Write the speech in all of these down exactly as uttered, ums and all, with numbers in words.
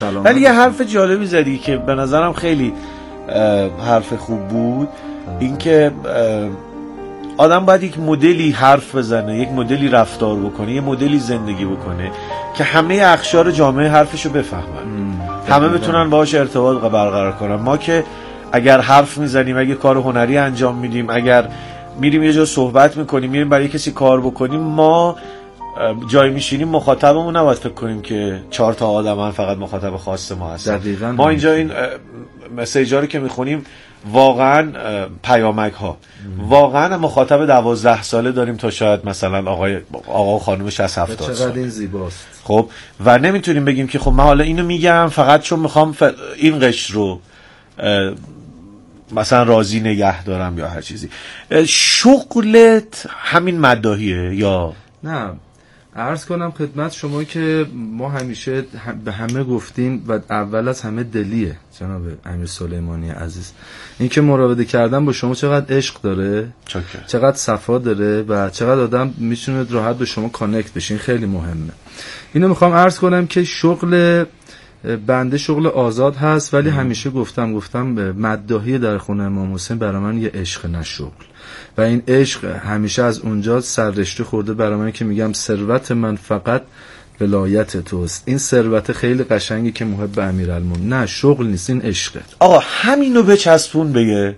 ولی یه حرف جالبی زدی که به نظرم خیلی حرف خوب بود، این که آدم باید یک مدلی حرف بزنه، یک مدلی رفتار بکنه، یک مدلی زندگی بکنه که همه اقشار جامعه حرفشو بفهمن، همه بتونن باهاش ارتباط برقرار کنن. ما که اگر حرف میزنیم، اگه کار هنری انجام میدیم، اگر میریم یه جا صحبت میکنیم، میریم برای کسی کار بکنیم، ما جای میشینیم مخاطبمون نباید فکر کنیم که چهار تا آدمن فقط مخاطب خاص ما هستن. ما اینجا این مسیجا رو که میخونیم واقعا پیامک ها، واقعا مخاطب دوازده ساله داریم تا شاید مثلا آقای آقا و خانم شصت هفتاد سال. چقدر این زیباست. خب و نمیتونیم بگیم که خب من حالا اینو میگم فقط چون میخوام ف... این قشر رو مثلا راضی نگه دارم یا هر چیزی. شغلت همین مداحیه یا نه؟ عرض کنم خدمت شما که ما همیشه به همه گفتیم و اول از همه دلیه جناب امیر سلیمانی عزیز، این که مراوده کردن با شما چقدر عشق داره، چکر. چقدر صفا داره و چقدر آدم میتونه راحت به شما کانکت بشین، خیلی مهمه. اینو میخوام عرض کنم که شغل بنده شغل آزاد هست، ولی ام. همیشه گفتم گفتم مداحی در خونه امام حسین برای من یه عشق نه شغل، و این عشق همیشه از اونجا سررشته خورده برای من که میگم ثروت من فقط ولایت توست. این ثروت خیلی قشنگی که محب امیرالمومنین، نه شغل نیست، این عشقه. آقا همینو بچسبون بگه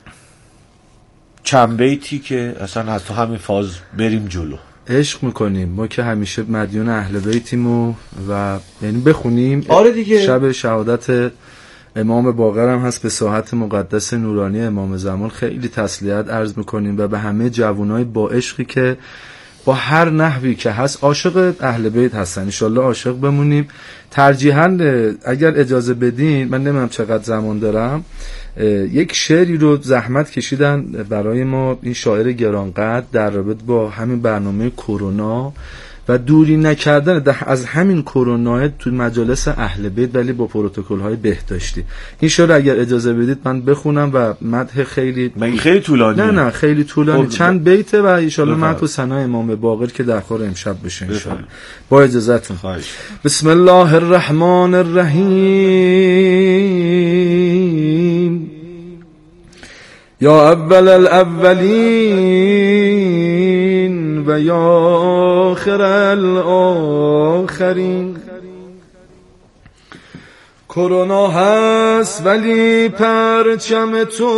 چند بیتی که اصلا از تو همین فاز بریم جلو. عشق میکنیم ما که همیشه مدیون اهل بیتیم و, و یعنی بخونیم. آره دیگه. شب شهادت امام باقر هم هست، به ساحت مقدس نورانی امام زمان خیلی تسلیت عرض میکنیم و به همه جوانای با عشقی که با هر نحوی که هست عاشق اهل بیت هستن، انشالله عاشق بمونیم. ترجیحاً اگر اجازه بدین، من نمیدونم چقدر زمان دارم، یک شعری رو زحمت کشیدن برای ما این شاعر گرانقدر در رابطه با همین برنامه کرونا و دوری نکردن از همین کرونا تو مجالس اهل بیت ولی با پروتکل‌های بهداشتی. این شعر اگر اجازه بدید من بخونم و مدح خیلی من خیلی طولانی نه نه خیلی طولانی خب چند بیته و ان شاء الله مدح و ثنای امام باقر که در کار امشب بشه ان شاء الله. با اجازهتون. بسم الله الرحمن الرحیم. یا اول الاولین و یا آخر الاخرین. کرونا هست ولی پرچم تو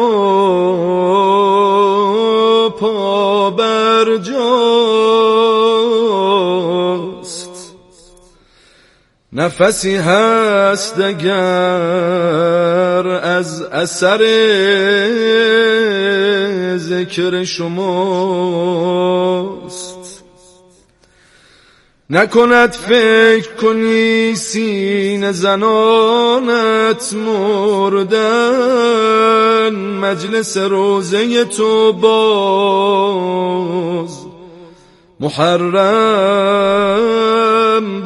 پا بر جاست، نفسی هست اگر از اثر ذکر شماست. نکند فکر کنی سینه زنانت مردن، مجلس روزه تو باز محرم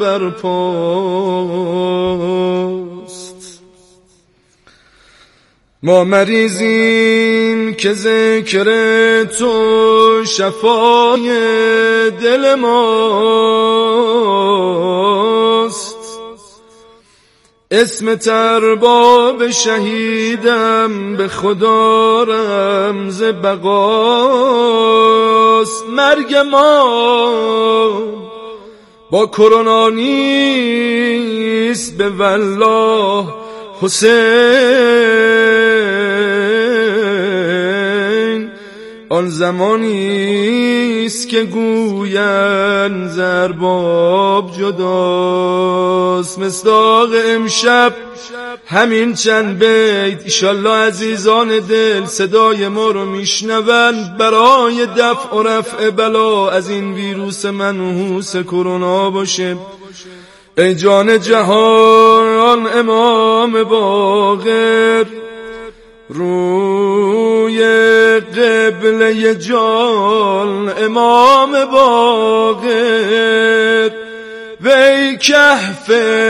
برپاست. ما مریضیم که ذکر تو شفای دل ماست، اسم ترباب شهیدم به خدا رمز بقاست. مرگ ما با کرونا نیست به والله حسین، آن زمانیست که گوین زرباب جداست. مصداق امشب همین چند بیت، ایشالله عزیزان دل صدای ما رو میشنوند برای دفع و رفع بلا از این ویروس منحوس کرونا باشه. ای جان جهان امام باقر، روی قبله جان امام باقر، وی کهف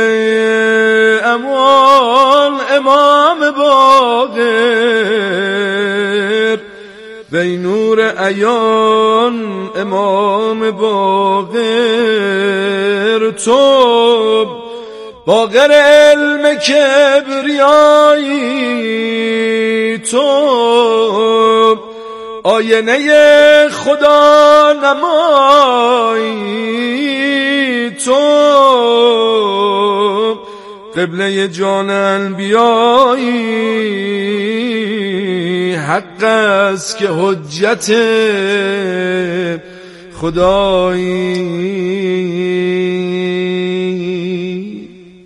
امان امام باقر، وی نور عیان امام باقر. تو با غیر علم کبریایی تو آینه خدا نمایی تو قبله جان انبیایی حق است که حجت خدایی.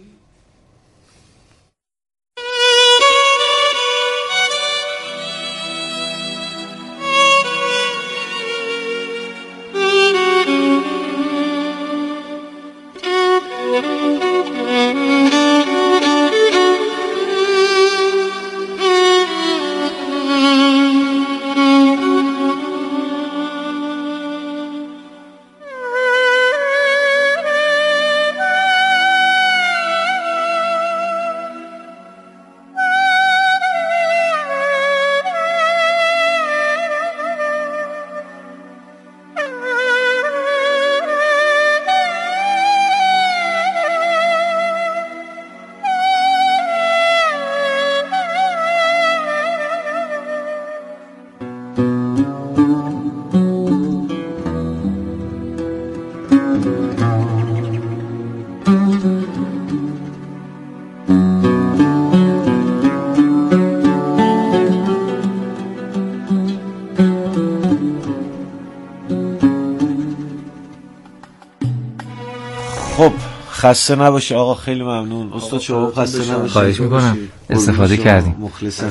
خب خسته نباشی آقا، خیلی ممنون استاد. شما خسته نباشی. خواهش میکنم، استفاده کردیم. مخلصم.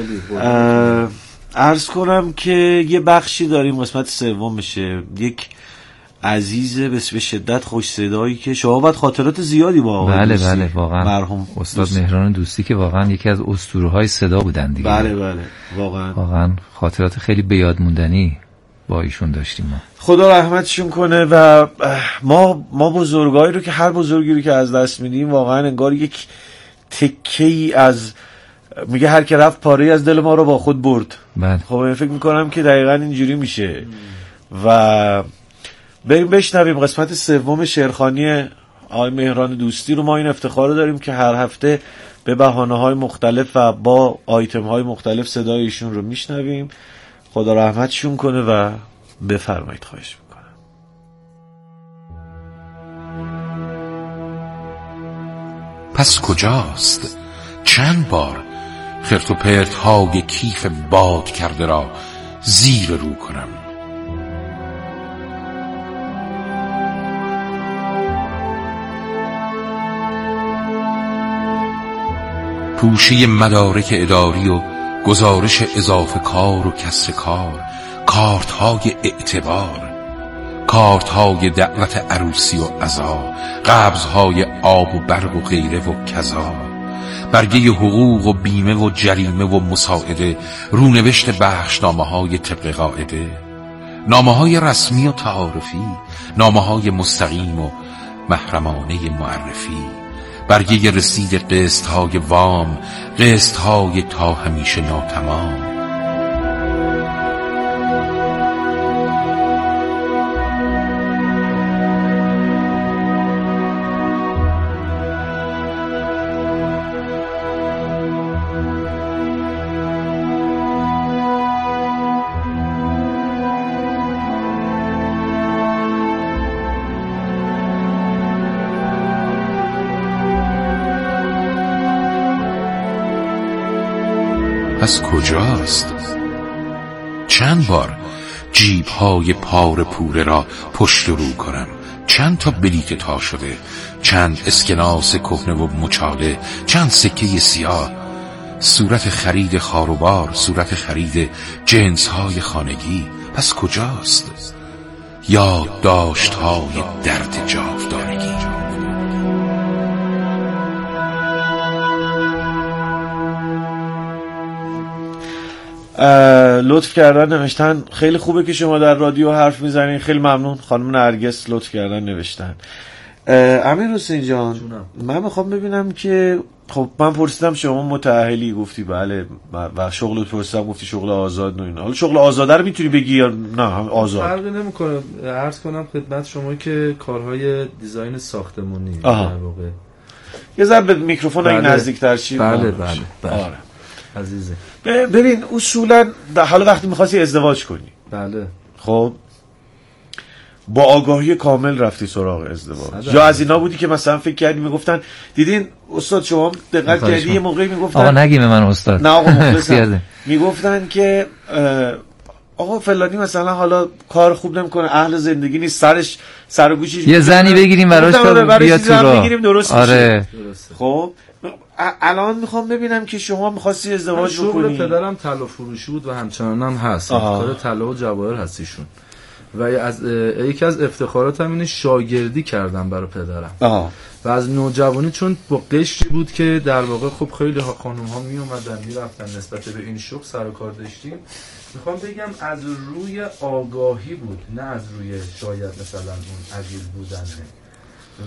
عرض کنم که یه بخشی داریم قسمت سومشه، یک عزیز بس به شدت خوش صدایی که شما باید خاطرات زیادی با آقای بله دوستی. بله واقعا مرحوم استاد مهران دوستی که واقعا یکی از اسطوره‌های صدا بودن دیگه. بله بله واقعا واقعا خاطرات خیلی به یاد موندنی با ایشون داشتیم ما. خدا رحمتشون کنه. و ما ما بزرگایی رو که هر بزرگی رو که از دست میدیم واقعا انگار یک تکه‌ای از، میگه هر که رفت پاره از دل ما رو با خود برد. بله. خب من فکر میکنم که دقیقاً اینجوری میشه. و بریم بشنویم قسمت سوم شعرخوانی آقای مهران دوستی رو. ما این افتخار رو داریم که هر هفته به بهانه‌های مختلف و با آیتم‌های مختلف صدای ایشون رو میشنویم. خدا رحمتشون کنه و بفرمایید. خواهش میکنم. پس کجاست چند بار خرت و پرت های کیف باد کرده را زیر رو کنم؟ پوشی مدارک اداری و گزارش اضافه کار و کسر کار، کارت های اعتبار، کارت های دعوت عروسی و عزا، قبض های آب و برق و غیره و کذا، برگه حقوق و بیمه و جریمه و مساعده، رونوشت بخشنامه های طبق قاعده، نامه های رسمی و تعارفی، نامه های مستقیم و محرمانه معرفی، برگه رسید قسط های وام، قسط های تا همیشه ناتمام. پس کجاست چند بار جیب های پار پوره را پشت رو کنم؟ چند تا بلیط تا شده، چند اسکناس کهنه و مچاله، چند سکه سیاه، صورت خرید خاروبار، صورت خرید جنس های خانگی. پس کجاست یادداشت های درد جاودانگی؟ لطف کردن نوشتن خیلی خوبه که شما در رادیو حرف میزنین. خیلی ممنون. خانم نرگس لطف کردن نوشتن. امیر حسین جان من میخوام ببینم که خب من پرسیدم شما متأهلی، گفتی بله، و شغلت پرسیدم گفتی شغل آزاد و اینا. حالا شغل آزاده رو میتونی بگی یا نه آزاد؟ فرقی نمیکنه. عرض کنم خدمت شما که کارهای دیزاین ساختمانی در واقع یه ذره به میکروفون این نزدیک‌تر شی. بله بله بله آره عزیزه. ببین اصولا در حال وقتی می‌خواستی ازدواج کنی، بله خب با آگاهی کامل رفتی سراغ ازدواج، یا از اینا بودی که مثلا فکر کردی میگفتن دیدین استاد شما دقت کردی یه موقعی میگفتن آقا نگیم من استاد، نه آقا مخلصم، میگفتن که آقا فلانی مثلا حالا کار خوب نمیکنه، اهل زندگی نیست، سرش سر و گوشش یه زنی بگیریم براش تا بیا تو راه بگیریم درست آره. میشه. خب الان میخوام ببینم که شما می‌خواستی ازدواج بکنی. شغل پدرم طلا فروشی بود و همچنان هم هست، کار طلا و جواهر هستیشون و از یکی از افتخاراتم اینه شاگردی کردم برای پدرم. آه. و از نوجوانی چون با قشری بود که در واقع خب خیلی ها خانم ها می اومدن می رفتن نسبت به این شغل سر و کار داشتیم، میخوام بگم از روی آگاهی بود، نه از روی شاید مثلا اون عجیل بودنه. و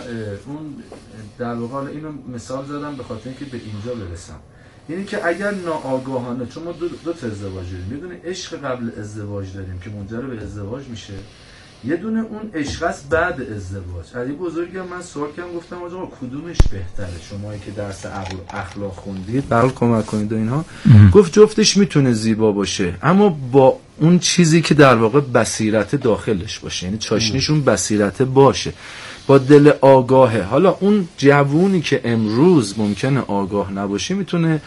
اون در واقع اینو مثال زدم به خاطر اینکه به اینجا برسم، یعنی که اگر ناآگاهانه، چون ما دو, دو تا ازدواج داریم، یه دونه عشق قبل ازدواج داریم که منجر به ازدواج میشه، یه دونه اون عشق است بعد ازدواج. علی بزرگم من سوال کردم گفتم آقا کدومش بهتره، شمایی که درس اخلاق خوندید برای کمک کنید و اینها، گفت جفتش میتونه زیبا باشه اما با اون چیزی که در واقع بصیرت داخلش باشه، یعنی چاشنیشون بصیرت باشه، با دل آگاهه. حالا اون جوونی که امروز ممکنه آگاه نباشه میتونه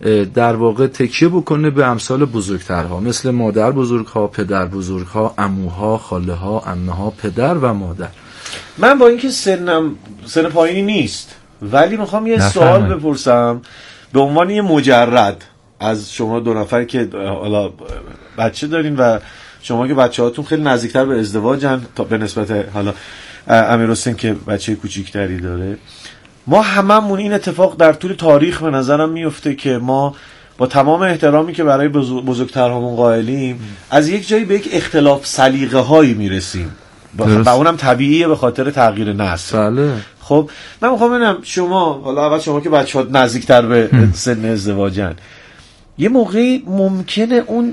در واقع تکیه بکنه به امثال بزرگترها، مثل مادر بزرگها، پدر بزرگها، عموها، خاله ها، عمه ها، پدر و مادر. من با اینکه سنم سن پایینی نیست ولی میخوام یه نفهمه. سوال بپرسم به عنوان یه مجرد از شما دو نفر که حالا بچه دارین و شما که بچه‌هاتون خیلی نزدیکتر به ازدواجن تا به نسبت حالا امیرحسین که بچه کوچیکتری داره، ما هممون این اتفاق در طول تاریخ به نظرم میفته که ما با تمام احترامی که برای بزرگترهامون قائلیم از یک جایی به یک اختلاف سلیقه هایی میرسیم و اونم طبیعیه به خاطر تغییر نسل. بله. خب من میخوام ببینم شما، حالا اول شما که بچه‌ها نزدیکتر به سن ازدواجن، یه موقعی ممکنه اون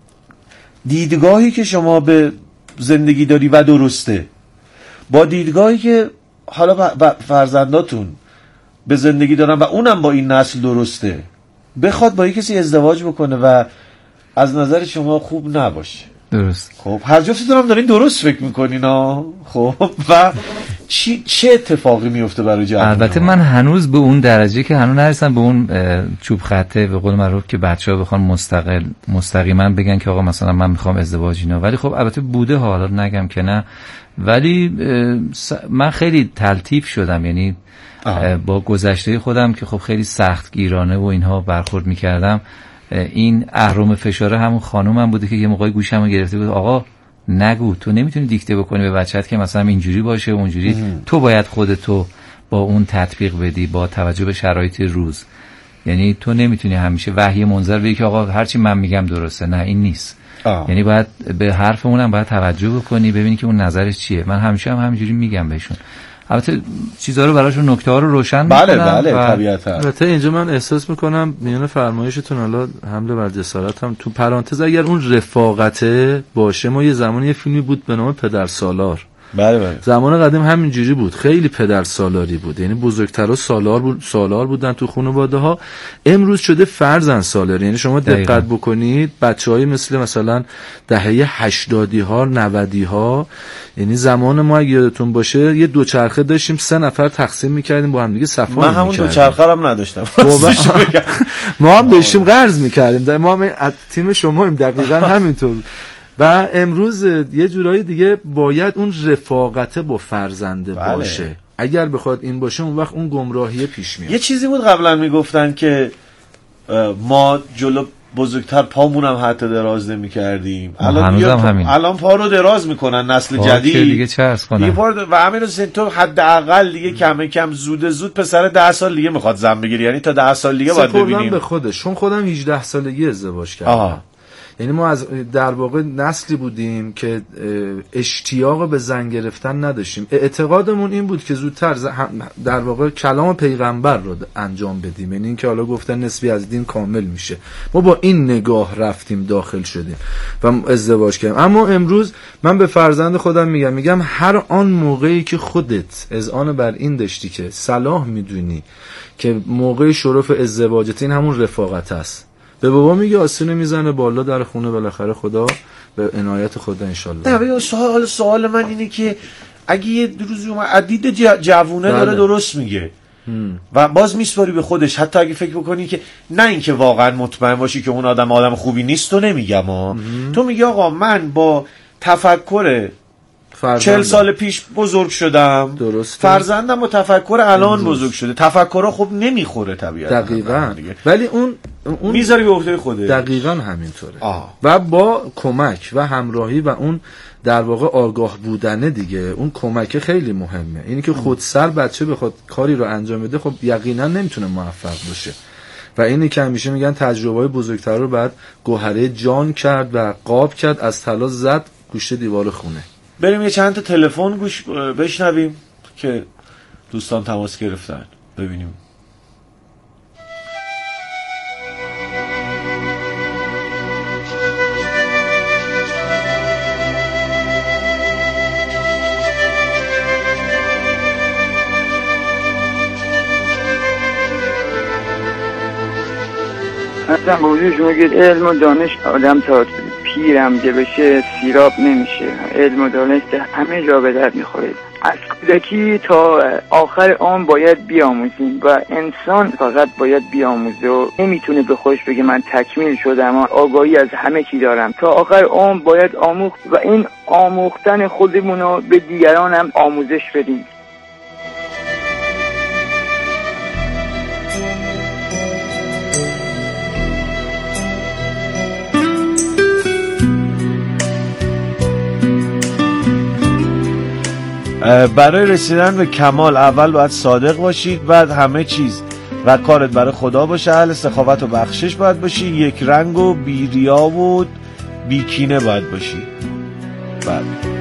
دیدگاهی که شما به زندگی داری و درسته با دیدگاهی که حالا فرزنداتون به زندگی دارن و اونم با این نسل درسته، بخواد با یک کسی ازدواج بکنه و از نظر شما خوب نباشه. درست. خب هر جفتتون هم دارین درست فکر میکنین ها. خب و چی چه اتفاقی میفته برای جوانان؟ البته من هنوز به اون درجه که هنوز نرسیدم به اون چوب خطه به قول معروف که بچه‌ها بخوان مستقل مستقیما بگن که آقا مثلا من میخوام ازدواج اینا، ولی خب البته بوده حالا نگم که نه، ولی من خیلی تلطیف شدم، یعنی آه. با گذشته خودم که خب خیلی سخت گیرانه و اینها برخورد میکردم، این اهرم فشاره همون خانومم بوده که یه موقعی گوشمو گرفته بود آقا نگو، تو نمیتونی دیکته بکنی به بچت که مثلا اینجوری باشه و اونجوری، تو باید خودتو با اون تطبیق بدی با توجه به شرایط روز، یعنی تو نمیتونی همیشه وحی منظر بگی که آقا هرچی من میگم درسته، نه این نیست. آه. یعنی باید به حرفمون هم باید توجه بکنی، ببینی که اون نظرش چیه. من همیشه هم همینجوری میگم بهشون، البته چیزا رو براشون نکته ها رو روشن بله میکنم. بله بله طبیعتا. البته اینجا من احساس میکنم میونه فرمایشتون حالا حمله بر جسارت هم تو پرانتز اگر اون رفاقته باشه، ما یه زمانی یه فیلمی بود به نام پدر سالار، بله بله زمان قدیم همین جوری بود، خیلی پدر سالاری بود، یعنی بزرگترها سالار بود، سالار بودن تو خانواده ها. امروز شده فرزند سالاری، یعنی شما دقت دقیقا. بکنید بچهای مثل مثلا دهه هشتادی ها نودی ها، یعنی زمان ما اگه یادتون باشه یه دوچرخه داشتیم سه نفر تقسیم میکردیم با هم دیگه صفا میکردیم. من همون دوچرخه هم نداشتم. ما هم داشتیم قرض میکردیم، ما هم از تیم شما هم دقیقاً همینطور. و امروز یه جورایی دیگه باید اون رفاقت با فرزنده بله. باشه، اگر بخواد این باشه اون وقت اون گمراهیه پیش میاد. یه چیزی بود قبلا میگفتن که ما جلو بزرگتر پامون هم حتی دراز نمی کردیم، الان پا... الان پا رو دراز میکنن نسل جدید دیگه چه عرض کنن پار... و امیر حسین تو حداقل دیگه کم کم زود زود پسر ده سال دیگه میخواد زن بگیری، یعنی تا ده سال دیگه باید ببینیم به خودش، چون خودم هجده سالگی ازدواج کردم. یعنی ما از در واقع نسلی بودیم که اشتیاق به زن گرفتن نداشتیم. اعتقادمون این بود که زودتر در واقع کلام پیغمبر رو انجام بدیم، یعنی این که حالا گفتن نصفی از دین کامل میشه. ما با این نگاه رفتیم داخل شدیم و ازدواج کردیم. اما امروز من به فرزند خودم میگم میگم هر آن موقعی که خودت اذعان بر این داشتی که صلاح میدونی که موقع شرف ازدواجت این همون رفاقت است، به بابا میگه آستینه میزنه بالا در خونه، بالاخره خدا به عنایت خدا انشالله. نه سوال سوال من اینه که اگه یه روزی اومد عدید جوونه داره بله. درست میگه هم. و باز میسپاری به خودش، حتی اگه فکر بکنی که نه اینکه واقعا مطمئن باشی که اون آدم آدم خوبی نیست، تو نمیگم ها، تو میگی آقا من با تفکر چهل سال پیش بزرگ شدم، درسته. فرزندم با تفکر الان بزرگ شده، تفکرها خب نمیخوره طبیعتا. دقیقاً. ولی اون اون میذاری به عهده خوده. دقیقاً همینطوره. آه. و با کمک و همراهی و اون در واقع آگاه بودنه دیگه، اون کمک خیلی مهمه. اینی که خودسر بچه بخواد کاری رو انجام بده خب یقینا نمیتونه موفق باشه. و اینی که همیشه میگن تجربه‌های بزرگتر رو بعد گوهره جان کرد و قاب کرد، از طلا زد گوشه دیوار خونه. بریم یه چند تا تلفن گوش بشنویم که دوستان تماس گرفتن، ببینیم. اصلا موضوع شما که علم و دانش آدم تا پیرم که بشه سیراب نمیشه. علم و دانش همه جا به درد میخوره. از کودکی تا آخر عمر باید بیاموزیم و انسان فقط باید بیاموزه و نمیتونه به خودش بگه من تکمیل شدم، آگاهی از همه چی دارم. تا آخر عمر باید آموخت و این آموختن خودمون رو به دیگران هم آموزش بدیم. برای رسیدن به کمال اول باید صادق باشید، بعد همه چیز و کارت برای خدا باشه، اهل سخاوت و بخشش باید باشی، یک رنگ و بی ریا و بی کینه باید باشی. بعد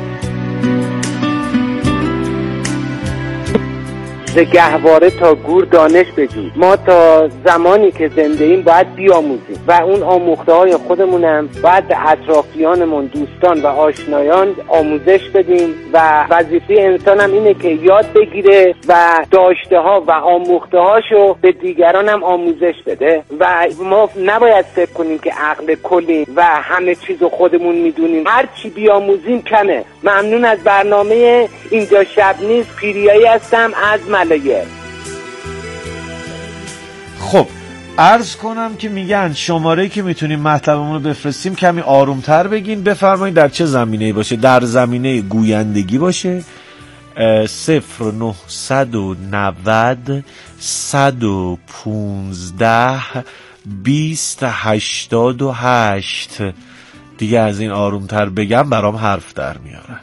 ز گهواره تا گور دانش بجوی. ما تا زمانی که زنده ایم باید بیاموزیم و اون آموخته های خودمونم باید به اطرافیانمون، دوستان و آشنایان آموزش بدیم و وظیفه انسان هم اینه که یاد بگیره و داشته ها و آموخته هاشو به دیگران هم آموزش بده و ما نباید فکر کنیم که عقل کلی و همه چیزو خودمون میدونیم. هر چی بیاموزیم کمه. ممنون از برنامه اینجا شب نیست. پیریایی هستم از ملایه. خب عرض کنم که میگن شماره‌ای که میتونیم مطلبمون رو بفرستیم کمی آرومتر بگین. بفرمایید در چه زمینه‌ای باشه. در زمینه گویندگی باشه صفر نهصد و نود صد و پونزده بیست هشتاد و هشت. دیگه از این آرومتر بگم برام حرف در میارن.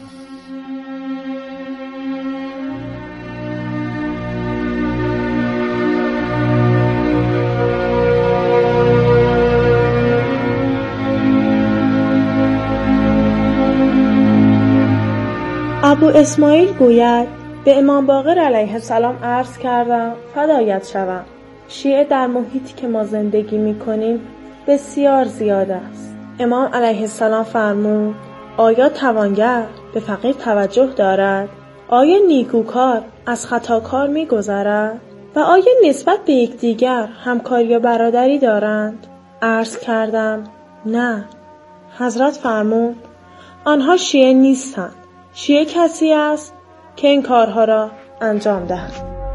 ابو اسماعیل گوید به امام باقر علیه السلام عرض کردم فدایت شوم. شیعه در محیطی که ما زندگی می کنیم بسیار زیاد است. امام علیه السلام فرمود آیا توانگر به فقیر توجه دارد؟ آیا نیکوکار از خطاکار می گذرد؟ و آیا نسبت به یکدیگر همکاری یا برادری دارند؟ عرض کردم نه. حضرت فرمود آنها شیعه نیستند. شیعه کسی است که این کارها را انجام دهد.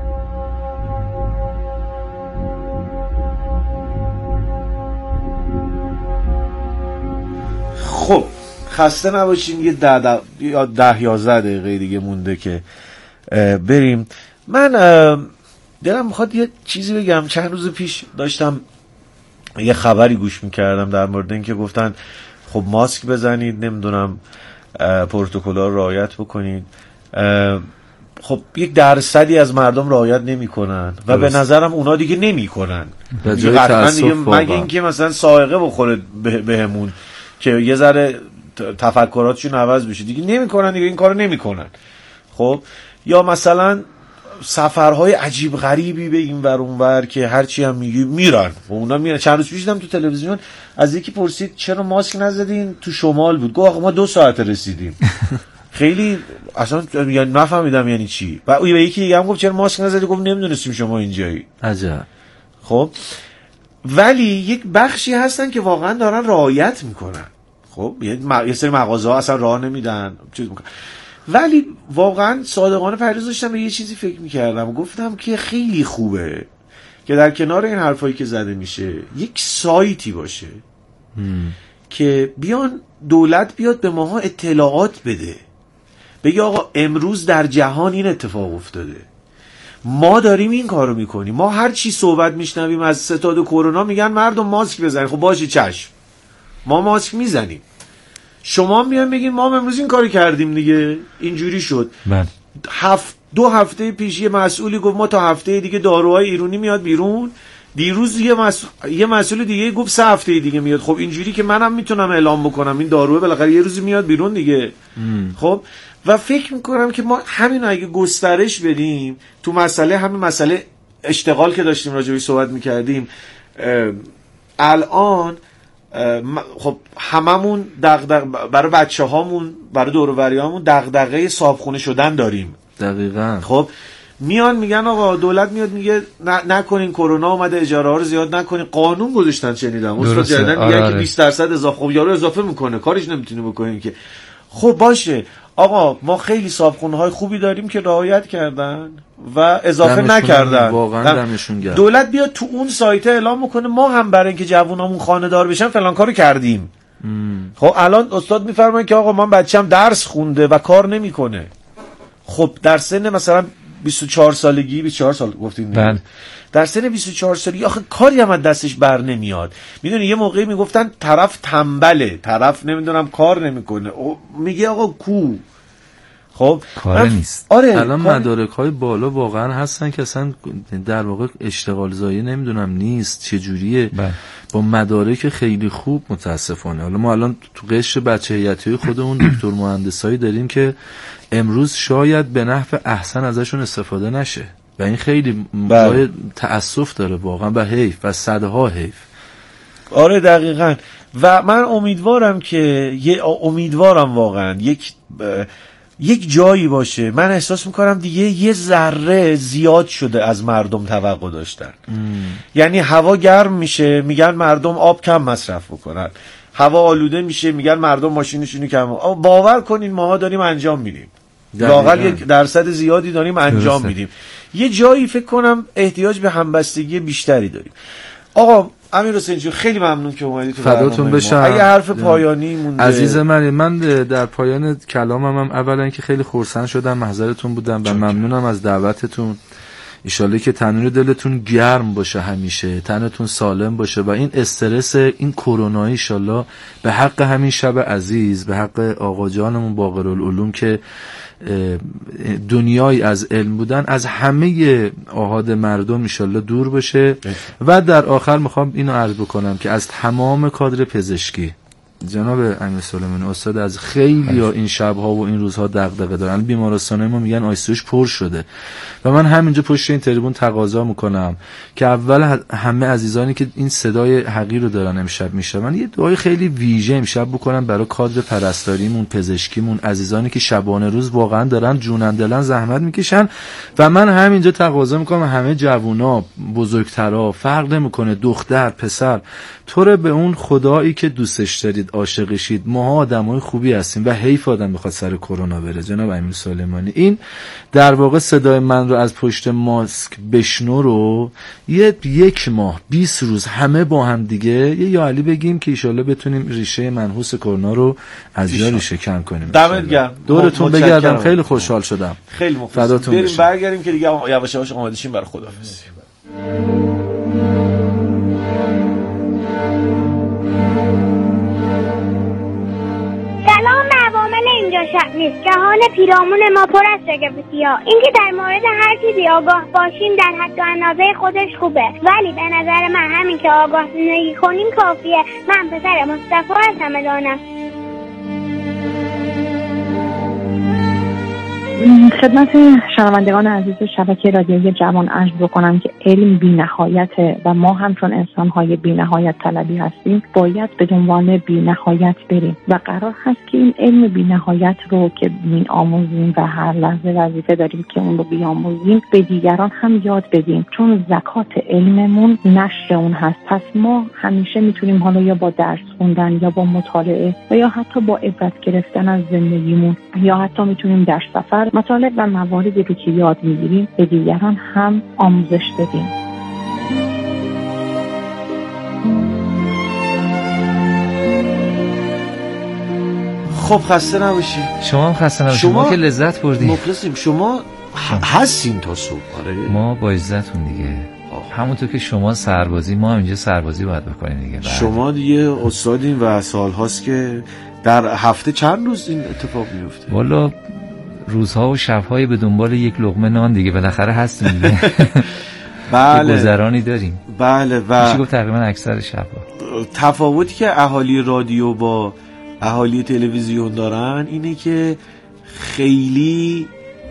خب خسته نباشین. یه ده ده یا ده یازده دقیقه دیگه مونده که بریم. من دلم میخواد یه چیزی بگم. چند روز پیش داشتم یه خبری گوش میکردم در مورد این که گفتن خب ماسک بزنید، نمیدونم پروتکل‌ها رو رعایت بکنید. خب یک درصدی از مردم رعایت نمیکنن و به نظرم اونا دیگه نمیکنن قطعا دیگه، مگه اینکه مثلا سائقه بخوره بهمون که یه ذره تفکراتشون عوض بشه، دیگه نمیکنن دیگه، این کارو نمیکنن. خب یا مثلا سفرهای عجیب غریبی به این ور اون ور که هرچی هم میگی میرن و اونا میرن. چند روز پیش دیدم تو تلویزیون از یکی پرسید چرا ماسک نزدین، تو شمال بود، گفت ما دو ساعت رسیدیم. خیلی اصلا یعنی نفهمیدم یعنی چی. و یکی دیگه هم گفت چرا ماسک نزدی، گفت نمیدونستیم شما اینجایی. عجب. خب ولی یک بخشی هستن که واقعا دارن رعایت میکنن. خب یه سری مغازه ها اصلا راه نمیدن چیز میکنن. ولی واقعا صادقانه پریز داشتم به یه چیزی فکر میکردم و گفتم که خیلی خوبه که در کنار این حرفایی که زده میشه یک سایتی باشه هم. که بیان دولت بیاد به ماها اطلاعات بده، بگی آقا امروز در جهان این اتفاق افتاده، ما داریم این کارو میکنیم. ما هر چی صحبت میشنویم از ستاد کرونا میگن مردم ماسک بزنید، خب باشه چشم، ما ماسک میزنیم. شما میان میگین ما امروز این کارو کردیم دیگه، اینجوری شد. بله. هفت دو هفته پیش یه مسئولی گفت ما تا هفته دیگه داروهای ایرانی میاد بیرون، دیروز یه مسئول یه مسئول دیگه گفت سه هفته دیگه میاد. خب اینجوری که منم میتونم اعلام بکنم این داروه بالاخره یه روزی میاد بیرون دیگه. ام. خب و فکر میکنم که ما همین اگه گسترش بدیم تو مسئله همین مسئله اشتغال که داشتیم راجعش صحبت میکردیم، الان خب هممون دغدغه برای بچه هامون برای دور و بریامون دغدغه صاحبخونه شدن داریم. دقیقاً. خب میان میگن آقا دولت میاد میگه نکنین کرونا اومده اجاره ها رو زیاد نکنین، قانون گذاشتن شنیدم استاد جردن میگه که بیست درصد اضافه. خب یارو اضافه میکنه کارش نمیتونی بکنین که. خب باشه آقا ما خیلی صاحبخونه های خوبی داریم که رعایت کردن و اضافه نکردن، واقعا دمشون گرم. دولت بیاد تو اون سایت اعلام میکنه ما هم برای اینکه جوونامون خانه دار بشن فلان کارو کردیم. مم. خب الان استاد میفرمایه که آقا من بچه‌م درس خونده و کار نمیکنه. خب در سن مثلا بیست و چهار سالگی، بیست و چهار سال گفتین بله، در سن بیست و چهار سالگی آخه کاری هم از دستش بر نمیاد. میدونی یه موقعی میگفتن طرف تنبله، طرف نمیدونم کار نمیکنه، میگه آقا کو. خب کار نیست. آره الان مدارک های بالا واقعا هستن که اصلا در واقع اشتغال زایی نمیدونم نیست چه جوریه، با مدارک خیلی خوب متاسفانه. حالا ما الان تو قشر بچه هیئتی خودمون دکتر مهندسایی داریم که امروز شاید به نحو احسن ازشون استفاده نشه و این خیلی جای تأسف داره واقعا و حیف و صدها حیف. آره دقیقاً. و من امیدوارم که یه امیدوارم واقعا یک یک جایی باشه، من احساس میکنم دیگه یه ذره زیاد شده از مردم توقع داشتن. ام. یعنی هوا گرم میشه میگن مردم آب کم مصرف بکنن، هوا آلوده میشه میگن مردم ماشینشونو کم. باور کنین ماها داریم انجام میدیم، لااقل یک درصد زیادی داریم انجام درسته. میدیم. یه جایی فکر کنم احتیاج به همبستگی بیشتری داریم. آقا امیر حسین جون خیلی ممنون که اومدید تو فداتون بشم. اگه حرف پایانی مونده عزیز من، من در پایان کلامم هم اولا که خیلی خرسند شدم، محضرتون بودم و ممنونم از دعوتتون. ایشالله که تنور دلتون گرم باشه، همیشه تنتون سالم باشه و این استرس این کرونایی ایشالله به حق همین شب عزیز، به حق آقا جانمون باقرالعلوم که دنیایی از علم بودن، از همه آحاد مردم ایشالله دور بشه. و در آخر میخوام اینو عرض بکنم که از تمام کادر پزشکی جناب امیر سلیمانی استاد، از خیلی ها این شبها و این روزها دغدغه دارن. بیمارستانای ما میگن آیسیوش پر شده و من همینجا پشت این تریبون تقاضا میکنم که اول همه عزیزانی که این صدای حقیر رو دارن امشب میشنون یه دعای خیلی ویژه امشب بکنن برای کادر پرستاریمون، پزشکیمون، عزیزانی که شبانه روز واقعا دارن جونن دلن زحمت میکشن. و من همینجا تقاضا میکنم همه جوونا، بزرگترا، فرق نمیکنه، دختر، پسر، تو رو به اون خدایی که دوستش دارید عاشقشید. ما آدمای خوبی هستیم و حیف آدم بخواد سر کرونا بره. جناب امیر سلیمانی این در واقع صدای من رو از پشت ماسک بشنو رو یه یک ماه بیست روز همه با هم دیگه یه یا علی بگیم که ایشالله بتونیم ریشه منحوس کرونا رو از جا ریشه کن کنیم. دمت گرم. دورتون بگردم، خیلی خوشحال شدم. خیلی مخلصم. بریم برگردیم که دیگه یواش یواش آماده شیم برای خداحافظی. سلام، عوامل اینجا شهر. نیست. جهان پیرامون ما پر از شگفتی‌ها. اینکه در مورد هر چیزی آگاه باشیم در حد و اندازه خودش خوبه، ولی به نظر من همین که آگاه زندگی کنیم کافیه. من پسر مصطفی از همدانم. خدمت شنوندگان عزیز شبکه رادیویی جوان عرض بکنم که علم بی‌نهایته و ما هم چون انسان‌های بی‌نهایت طلبی هستیم باید به دنبال بی‌نهایت بریم و قرار هست که این علم بی‌نهایت رو که می‌آموزیم و هر لحظه وظیفه داریم که اون رو بیاموزیم به دیگران هم یاد بدیم، چون زکات علممون نشر اون هست. پس ما همیشه میتونیم حالا یا با درس خوندن یا با مطالعه و یا حتی با عبرت گرفتن از زندگیمون یا حتی میتونیم در سفر مطالب و مواردی رو که یاد میگیریم به دیگران هم آموزش بدیم. خب خسته نباشی. شما هم خسته نباشی. شما که لذت بردیم. مخلصیم. شما هستین تا صبح. آره ما با عزتون دیگه. آه. همونطور که شما سربازی، ما هم اینجا سربازی باید بکنیم دیگه. بعد. شما دیگه استادین و سال هاست که در هفته چند روز این اتفاق میفته؟ والا روزها و شب‌های به دنبال یک لقمه نان دیگه بالاخره هستیم دیگه. بله. گذرانی داریم. بله و میشه گفت تقریبا اکثر شب‌ها. تفاوتی که اهالی رادیو با اهالی تلویزیون دارن اینه که خیلی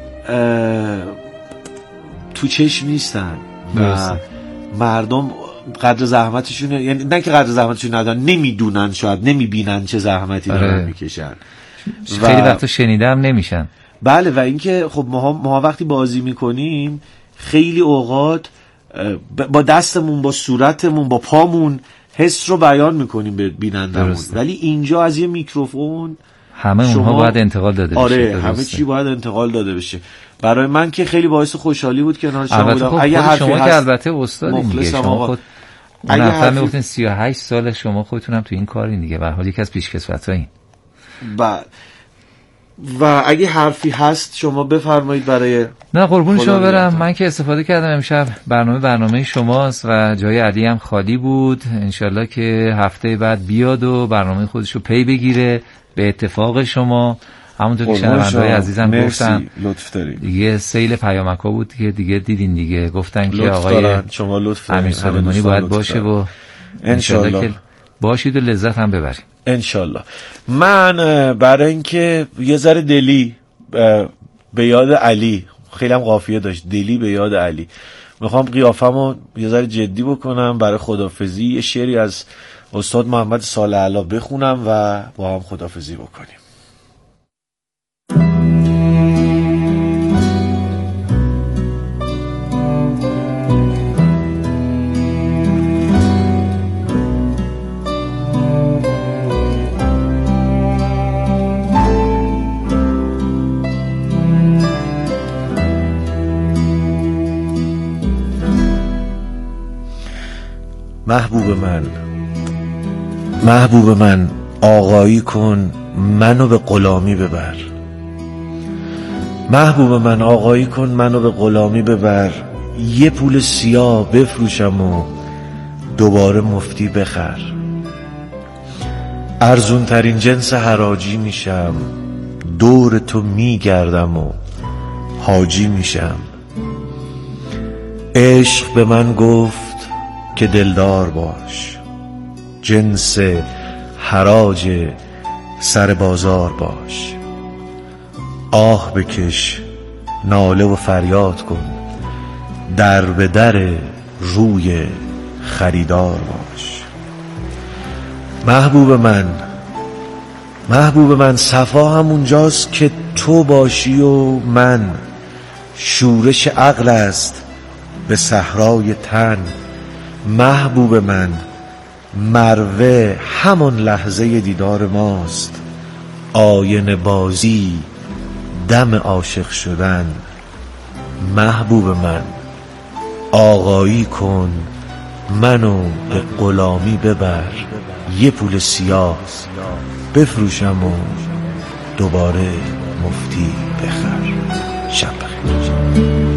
تو چشم نیستن و مردم قدر زحمتشون، یعنی نه که قدر زحمتشون ندارن، نمیدونن، شاید نمیبینن چه زحمتی دارن میکشن. خیلی وقتا شنیده هم نمیشن. بله و اینکه خب ما ما وقتی بازی میکنیم خیلی اوقات با دستمون، با صورتمون، با پامون حس رو بیان میکنیم به بینندمون، ولی اینجا از یه میکروفون همه اونها باید انتقال داده بشه. آره همه چی باید انتقال داده بشه. برای من که خیلی باعث خوشحالی بود که کنار شما بودم. خب اگه حرفی شما هست که البته استادین دیگه، شما خود اون نفر میگفتین سی و هشت سال شما خودتون هم تو این کارین دیگه، به هر حال یکی از پیشکسوتایین. بعد و اگه حرفی هست شما بفرمایید. برای نه قربون شما برم، من که استفاده کردم امشب. برنامه برنامه شماست و جای علی هم خالی بود. انشالله که هفته بعد بیاد و برنامه خودشو پی بگیره به اتفاق شما. همونطور که شنونده‌های عزیزم گفتن لطف دارید. دیگه سیل پیامک‌ها بود که دیگه دیدین دیگه، گفتن که آقای شما لطف دارید، امیر سلیمانی باید باشه و انشالله که باشید و لذت هم ببرید انشالله. من برای اینکه یه ذره دلی به یاد علی، خیلی هم قافیه داشت، دلی به یاد علی، میخوام قیافمو یه ذره جدی بکنم. برای خدافظی یه شعری از استاد محمد صالح علا بخونم و با هم خدافظی بکنیم. محبوب من، محبوب من، آقایی کن منو به غلامی ببر. محبوب من، آقایی کن منو به غلامی ببر. یه پول سیاه بفروشم و دوباره مفتی بخر. ارزون ترین جنس حراجی میشم، دور تو میگردم و حاجی میشم. عشق به من گفت که دلدار باش، جنس حراج سر بازار باش. آه بکش، ناله و فریاد کن، در به در روی خریدار باش. محبوب من، محبوب من، صفا همونجاست که تو باشی و من. شورش عقل است به صحرای تن. محبوب من، مروه همان لحظه دیدار ماست. آینه بازی دم عاشق شدن. محبوب من، آقایی کن منو به غلامی ببر. یه پول سیاه بفروشم و دوباره مفتی بخر. شب بخیر.